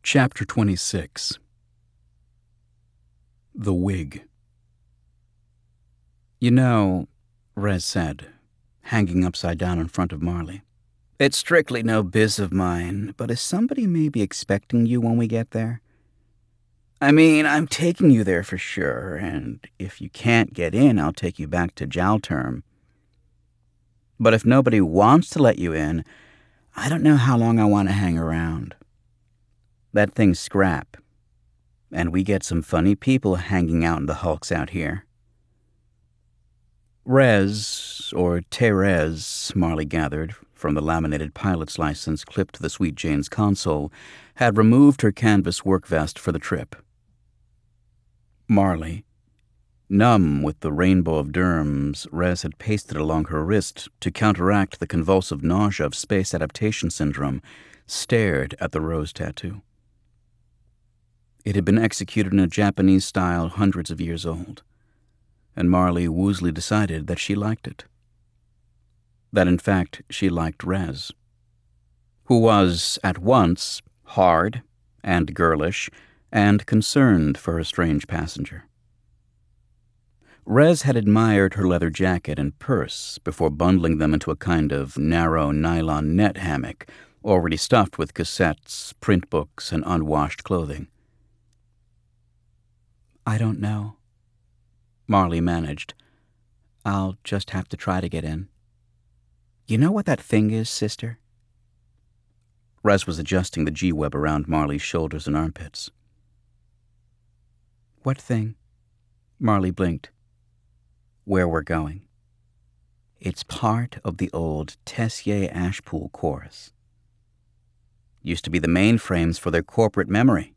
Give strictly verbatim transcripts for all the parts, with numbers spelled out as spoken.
Chapter twenty-six. The Wig. "You know," Rez said, hanging upside down in front of Marley, "it's strictly no biz of mine, but is somebody maybe expecting you when we get there? I mean, I'm taking you there for sure, and if you can't get in, I'll take you back to Jalterm. But if nobody wants to let you in, I don't know how long I want to hang around. That thing's scrap, and we get some funny people hanging out in the hulks out here." Rez, or Terez, Marley gathered from the laminated pilot's license clipped to the Sweet Jane's console, had removed her canvas work vest for the trip. Marley, numb with the rainbow of derms Rez had pasted along her wrist to counteract the convulsive nausea of space adaptation syndrome, stared at the rose tattoo. It had been executed in a Japanese style hundreds of years old, and Marley woozily decided that she liked it. That, in fact, she liked Rez, who was at once hard and girlish and concerned for her strange passenger. Rez had admired her leather jacket and purse before bundling them into a kind of narrow nylon net hammock already stuffed with cassettes, print books, and unwashed clothing. "I don't know," Marley managed. "I'll just have to try to get in." "You know what that thing is, sister?" Rez was adjusting the G-web around Marley's shoulders and armpits. "What thing?" Marley blinked. "Where we're going. It's part of the old Tessier-Ashpool chorus. Used to be the mainframes for their corporate memory."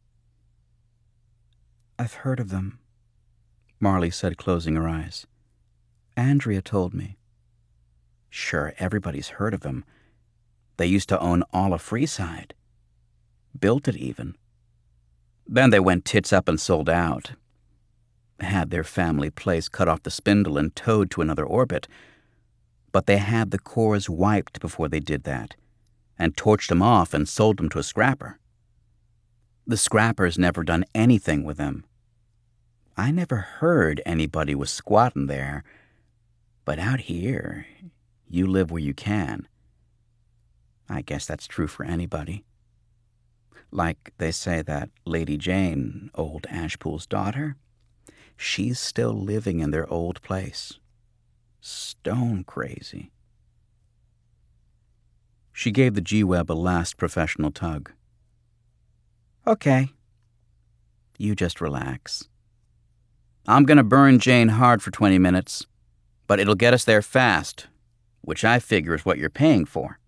"I've heard of them," Marley said, closing her eyes. "Andrea told me." "Sure, everybody's heard of them. They used to own all of Freeside. Built it, even. Then they went tits up and sold out. Had their family place cut off the spindle and towed to another orbit. But they had the cores wiped before they did that, and torched them off and sold them to a scrapper. The scrapper's never done anything with them. I never heard anybody was squatting there, but out here, you live where you can. I guess that's true for anybody. Like they say that Lady Jane, old Ashpool's daughter, she's still living in their old place. Stone crazy." She gave the G-web a last professional tug. "Okay. You just relax. I'm gonna burn Jane hard for twenty minutes, but it'll get us there fast, which I figure is what you're paying for."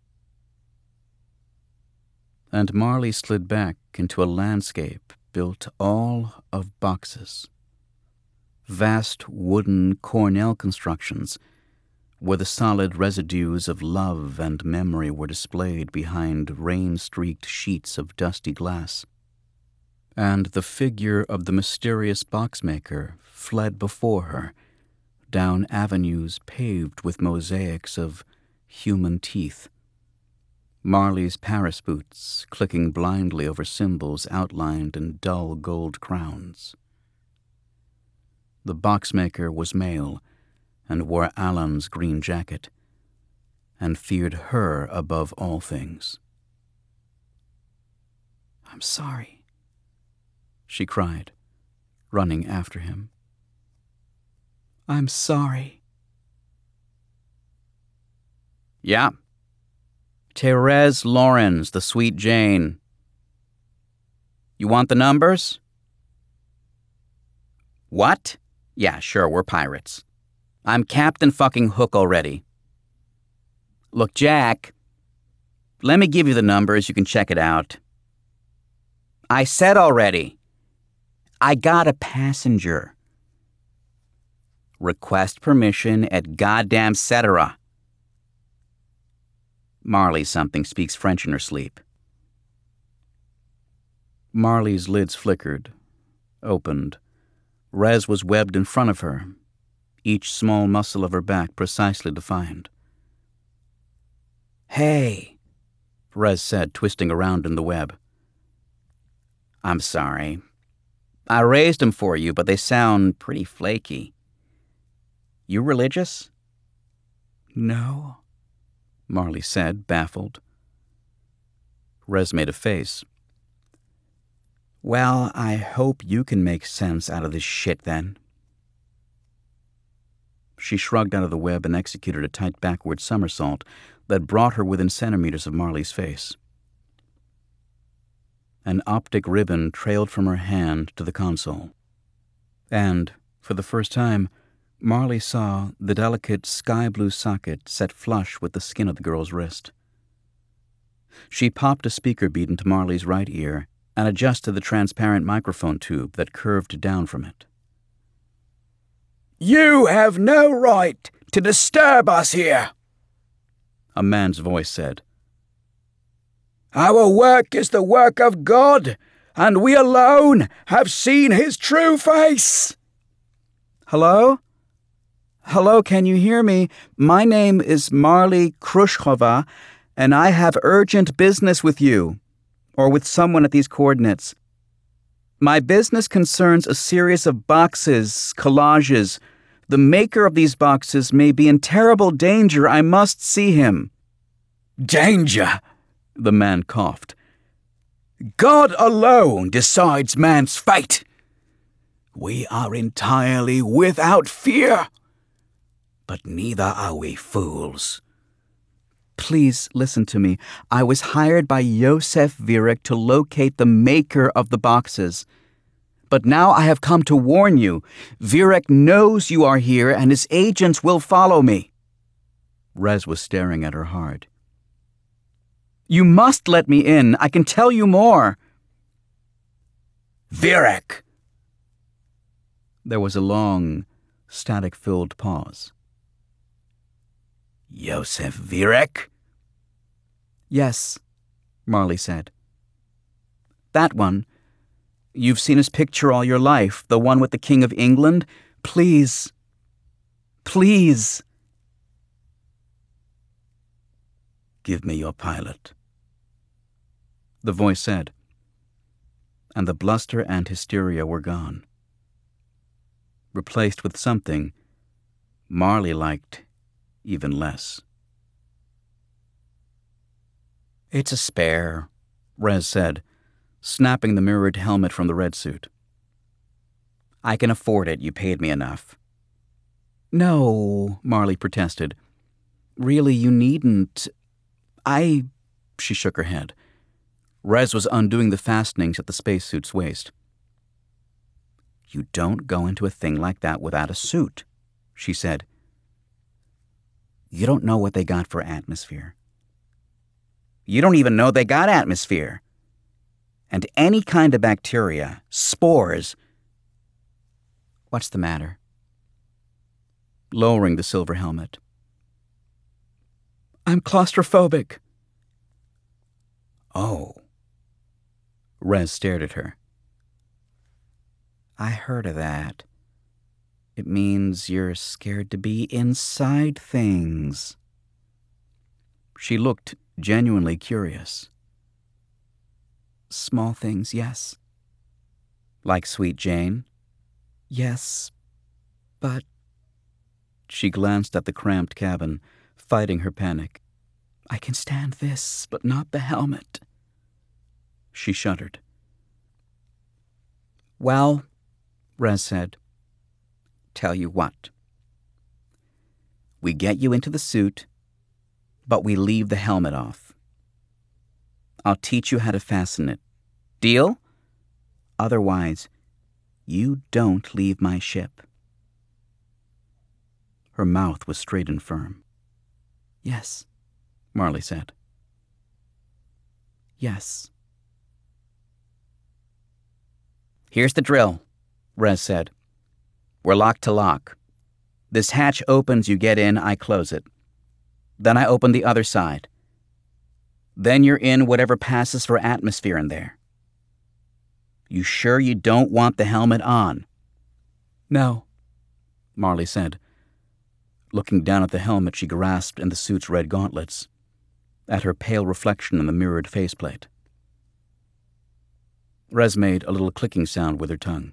And Marley slid back into a landscape built all of boxes. Vast wooden Cornell constructions where the solid residues of love and memory were displayed behind rain-streaked sheets of dusty glass. And the figure of the mysterious boxmaker fled before her, down avenues paved with mosaics of human teeth, Marley's Paris boots clicking blindly over symbols outlined in dull gold crowns. The boxmaker was male and wore Alan's green jacket, and feared her above all things. "I'm sorry," she cried, running after him. "I'm sorry." "Yeah. Terez Lawrence, the Sweet Jane. You want the numbers?" "What? Yeah, sure, we're pirates. I'm Captain fucking Hook already. Look, Jack, let me give you the numbers, you can check it out." "I said already. I got a passenger." "Request permission at goddamn cetera." Marley something speaks French in her sleep. Marley's lids flickered, opened. Rez was webbed in front of her, each small muscle of her back precisely defined. "Hey," Rez said, twisting around in the web. I'm sorry. I raised 'em for you, but they sound pretty flaky. You religious?" "No," Marley said, baffled. Rez made a face. "Well, I hope you can make sense out of this shit, then." She shrugged out of the web and executed a tight backward somersault that brought her within centimeters of Marley's face. An optic ribbon trailed from her hand to the console. And, for the first time, Marley saw the delicate sky-blue socket set flush with the skin of the girl's wrist. She popped a speaker bead into Marley's right ear and adjusted the transparent microphone tube that curved down from it. "You have no right to disturb us here," a man's voice said. "Our work is the work of God, and we alone have seen his true face." "Hello? Hello, can you hear me? My name is Marley Krushkova, and I have urgent business with you, or with someone at these coordinates. My business concerns a series of boxes, collages. The maker of these boxes may be in terrible danger. I must see him." "Danger?" the man coughed. "God alone decides man's fate. We are entirely without fear, but neither are we fools." "Please listen to me. I was hired by Yosef Virek to locate the maker of the boxes. But now I have come to warn you. Virek knows you are here, and his agents will follow me." Rez was staring at her hard. "You must let me in. I can tell you more." "Virek!" There was a long, static-filled pause. "Yosef Virek?" "Yes," Marley said. "That one. You've seen his picture all your life, the one with the King of England. Please. Please." "Give me your pilot," the voice said, and the bluster and hysteria were gone, replaced with something Marley liked even less. "It's a spare," Rez said, snapping the mirrored helmet from the red suit. "I can afford it. You paid me enough." "No," Marley protested. "Really, you needn't. I..." She shook her head. Rez was undoing the fastenings at the spacesuit's waist. "You don't go into a thing like that without a suit," she said. "You don't know what they got for atmosphere. You don't even know they got atmosphere. And any kind of bacteria, spores..." "What's the matter?" Lowering the silver helmet. "I'm claustrophobic." "Oh." Rez stared at her. "I heard of that. It means you're scared to be inside things." She looked genuinely curious. "Small things, yes." "Like Sweet Jane?" "Yes, but..." She glanced at the cramped cabin, fighting her panic. "I can stand this, but not the helmet." She shuddered. "Well," Rez said, "tell you what. We get you into the suit, but we leave the helmet off. I'll teach you how to fasten it. Deal? Otherwise, you don't leave my ship." Her mouth was straight and firm. "Yes," Marley said. "Yes." "Here's the drill," Rez said. "We're locked to lock. This hatch opens, you get in, I close it. Then I open the other side. Then you're in whatever passes for atmosphere in there. You sure you don't want the helmet on?" "No," Marley said, looking down at the helmet she grasped in the suit's red gauntlets, at her pale reflection in the mirrored faceplate. Rez made a little clicking sound with her tongue.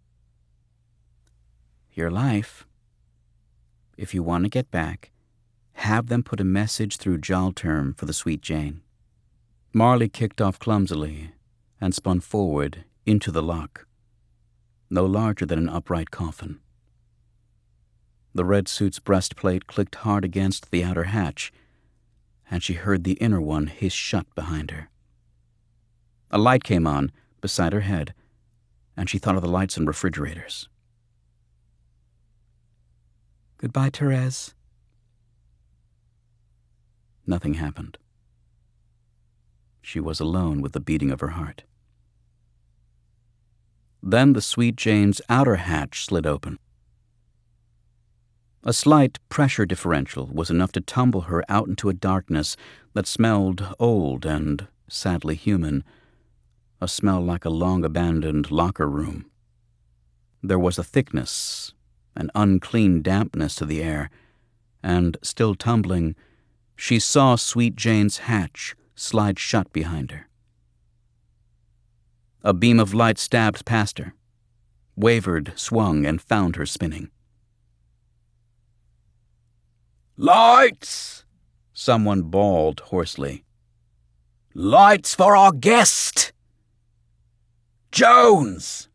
Your life. If you want to get back, have them put a message through Jalterm for the Sweet Jane. Marley kicked off clumsily and spun forward into the lock, no larger than an upright coffin. The red suit's breastplate clicked hard against the outer hatch, and she heard the inner one hiss shut behind her. A light came on beside her head, and she thought of the lights in refrigerators. Goodbye, Therese. Nothing happened. She was alone with the beating of her heart. Then the Sweet Jane's outer hatch slid open. A slight pressure differential was enough to tumble her out into a darkness that smelled old and sadly human, a smell like a long-abandoned locker room. There was a thickness, an unclean dampness to the air, and, still tumbling, she saw Sweet Jane's hatch slide shut behind her. A beam of light stabbed past her, wavered, swung, and found her spinning. Lights! Someone bawled hoarsely. Lights for our guest! Jones!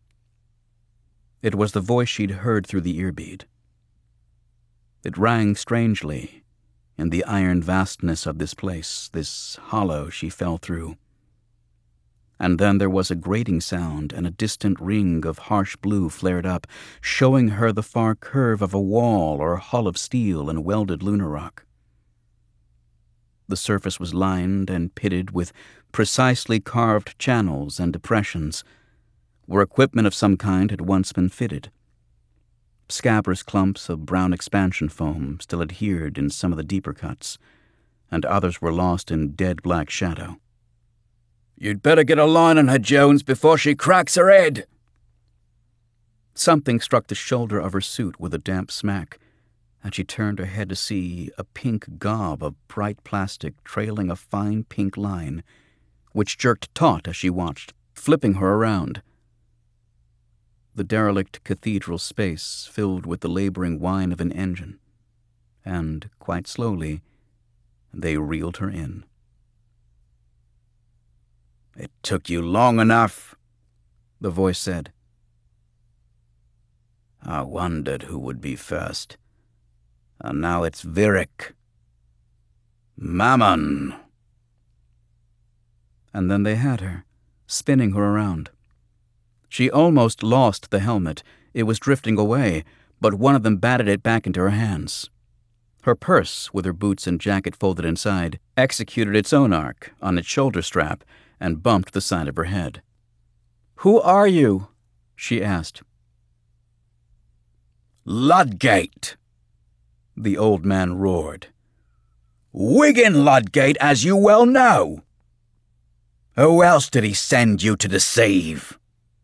It was the voice she'd heard through the earbead. It rang strangely in the iron vastness of this place, this hollow she fell through. And then there was a grating sound, and a distant ring of harsh blue flared up, showing her the far curve of a wall or hull of steel and welded lunar rock. The surface was lined and pitted with precisely carved channels and depressions, where equipment of some kind had once been fitted. Scabrous clumps of brown expansion foam still adhered in some of the deeper cuts, and others were lost in dead black shadow. You'd better get a line on her, Jones, before she cracks her head. Something struck the shoulder of her suit with a damp smack, and she turned her head to see a pink gob of bright plastic trailing a fine pink line, which jerked taut as she watched, flipping her around. The derelict cathedral space filled with the laboring whine of an engine, and, quite slowly, they reeled her in. It took you long enough, the voice said. I wondered who would be first. And now it's Virik. Mammon. And then they had her, spinning her around. She almost lost the helmet. It was drifting away, but one of them batted it back into her hands. Her purse, with her boots and jacket folded inside, executed its own arc on its shoulder strap and bumped the side of her head. "Who are you?" she asked. Ludgate, the old man roared. Wigan Ludgate, as you well know. Who else did he send you to deceive?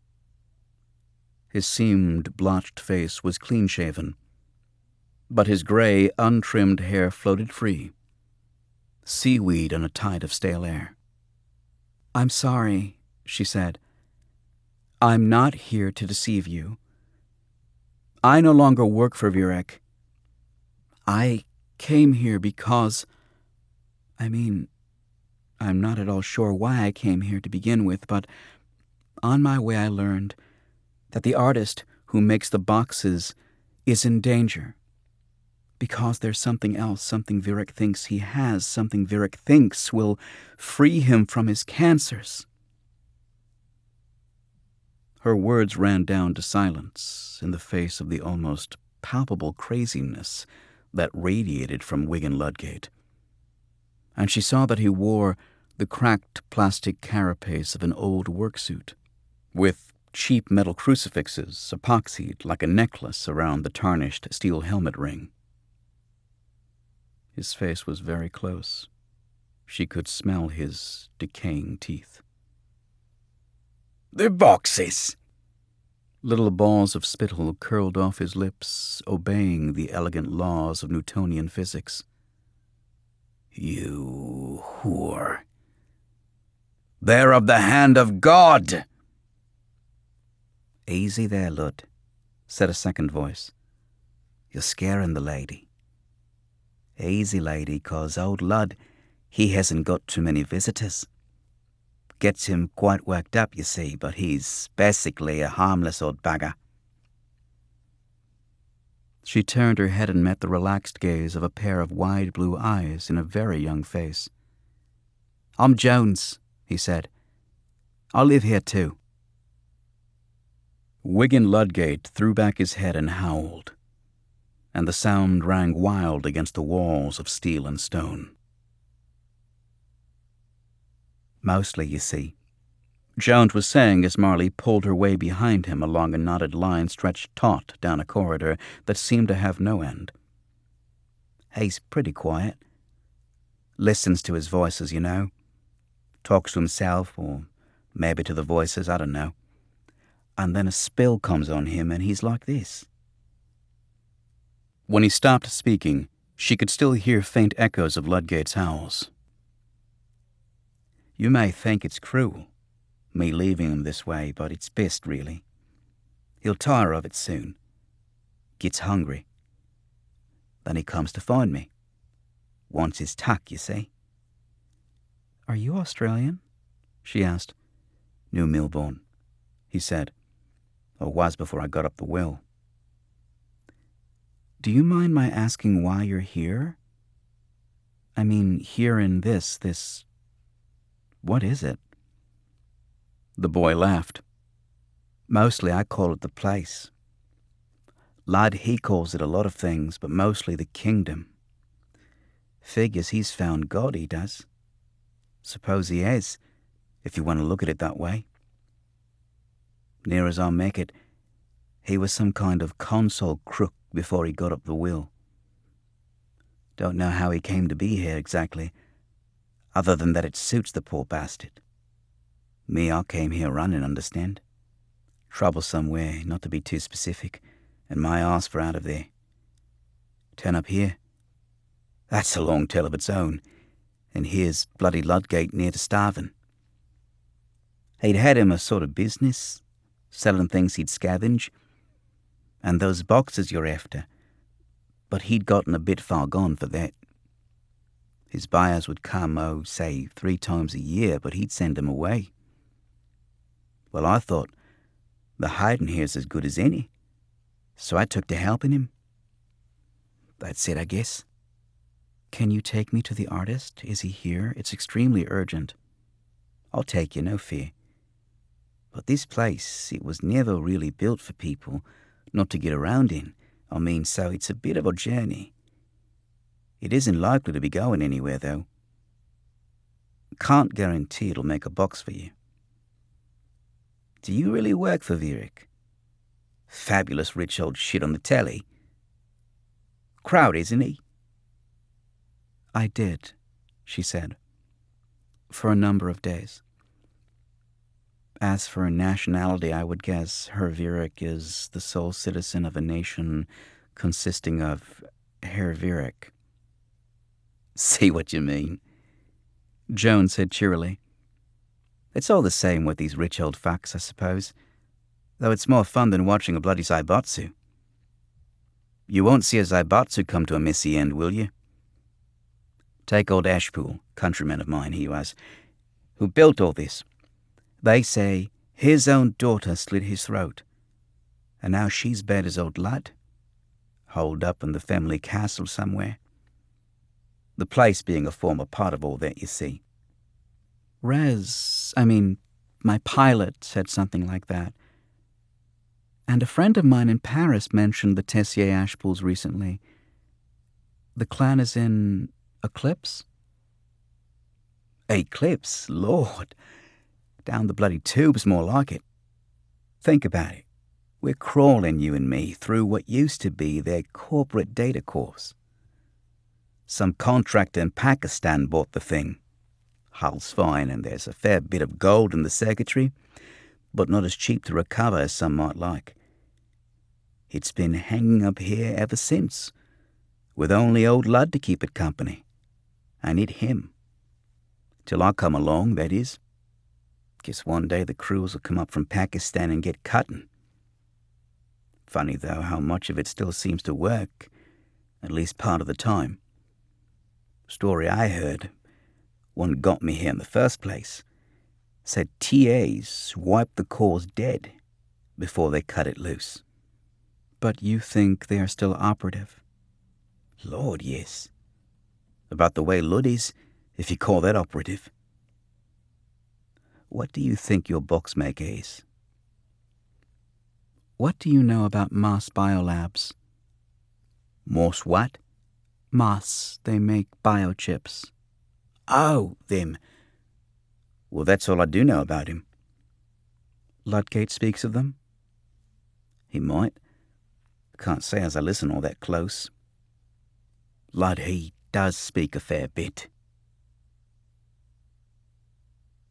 His seamed, blotched face was clean-shaven, but his gray, untrimmed hair floated free, seaweed on a tide of stale air. "I'm sorry," she said. "I'm not here to deceive you. I no longer work for Virik. I came here because... I mean, I'm not at all sure why I came here to begin with, but on my way I learned that the artist who makes the boxes is in danger. Because there's something else, something Virik thinks he has, something Virik thinks will free him from his cancers." Her words ran down to silence in the face of the almost palpable craziness that radiated from Wigan Ludgate, and she saw that he wore the cracked plastic carapace of an old worksuit, with cheap metal crucifixes epoxied like a necklace around the tarnished steel helmet ring. His face was very close. She could smell his decaying teeth. The boxes! Little balls of spittle curled off his lips, obeying the elegant laws of Newtonian physics. You whore. They're of the hand of God. Easy there, Lud, said a second voice. You're scaring the lady. Easy, lady, 'cause old Lud, he hasn't got too many visitors. Gets him quite worked up, you see, but he's basically a harmless old bugger. She turned her head and met the relaxed gaze of a pair of wide blue eyes in a very young face. I'm Jones, he said. I live here too. Wigan Ludgate threw back his head and howled, and the sound rang wild against the walls of steel and stone. Mostly, you see, Jones was saying as Marley pulled her way behind him along a knotted line stretched taut down a corridor that seemed to have no end. He's pretty quiet. Listens to his voices, you know. Talks to himself, or maybe to the voices, I don't know. And then a spill comes on him and he's like this. When he stopped speaking, she could still hear faint echoes of Ludgate's howls. You may think it's cruel, me leaving him this way, but it's best, really. He'll tire of it soon. Gets hungry. Then he comes to find me. Wants his tuck, you see. Are you Australian? She asked. New Millbourne, he said. Or was before I got up the will. Do you mind my asking why you're here? I mean, here in this, this... What is it? The boy laughed. Mostly I call it the place. Lad, he calls it a lot of things, but mostly the kingdom. Figures he's found God, he does. Suppose he has, if you want to look at it that way. Near as I'll make it, he was some kind of console crook before he got up the will. Don't know how he came to be here exactly, other than that it suits the poor bastard. Me, I came here running, understand? Trouble somewhere, not to be too specific, and my arse for out of there. Turn up here. That's a long tale of its own, and here's bloody Ludgate near to starving. He'd had him a sort of business, selling things he'd scavenge, and those boxes you're after, but he'd gotten a bit far gone for that. His buyers would come, oh, say, three times a year, but he'd send them away. Well, I thought, the hiding here's as good as any, so I took to helping him. That's it, I guess. Can you take me to the artist? Is he here? It's extremely urgent. I'll take you, no fear. But this place, it was never really built for people, not to get around in. I mean, so it's a bit of a journey. It isn't likely to be going anywhere, though. Can't guarantee it'll make a box for you. Do you really work for Vierick? Fabulous rich old shit on the telly. Crowd, isn't he? I did, she said, for a number of days. As for nationality, I would guess Herr Vierick is the sole citizen of a nation consisting of Herr Vierick. See what you mean, Jones said cheerily. It's all the same with these rich old fucks, I suppose, though it's more fun than watching a bloody Zaibatsu. You won't see a Zaibatsu come to a messy end, will you? Take old Ashpool, countryman of mine he was, who built all this. They say his own daughter slit his throat, and now she's bad as old Lud, holed up in the family castle somewhere. The place being a former part of all that, you see. Rez, I mean, my pilot said something like that. And a friend of mine in Paris mentioned the Tessier Ashpools recently. The clan is in Eclipse? Eclipse? Lord! Down the bloody tubes, more like it. Think about it. We're crawling, you and me, through what used to be their corporate data course. Some contractor in Pakistan bought the thing. Hull's fine, and there's a fair bit of gold in the circuitry, but not as cheap to recover as some might like. It's been hanging up here ever since, with only old Lud to keep it company. And it him. Till I come along, that is. Guess one day the crews will come up from Pakistan and get cutting. Funny, though, how much of it still seems to work, at least part of the time. Story I heard, one got me here in the first place, said T As wiped the cores dead before they cut it loose. But you think they are still operative? Lord, yes. About the way Lud is, if you call that operative. What do you think your boxmaker is? What do you know about Moss Biolabs? Morse what? Moss. They make biochips. Oh, them. Well, that's all I do know about him. Ludgate speaks of them? He might. Can't say as I listen all that close. Lud, he does speak a fair bit.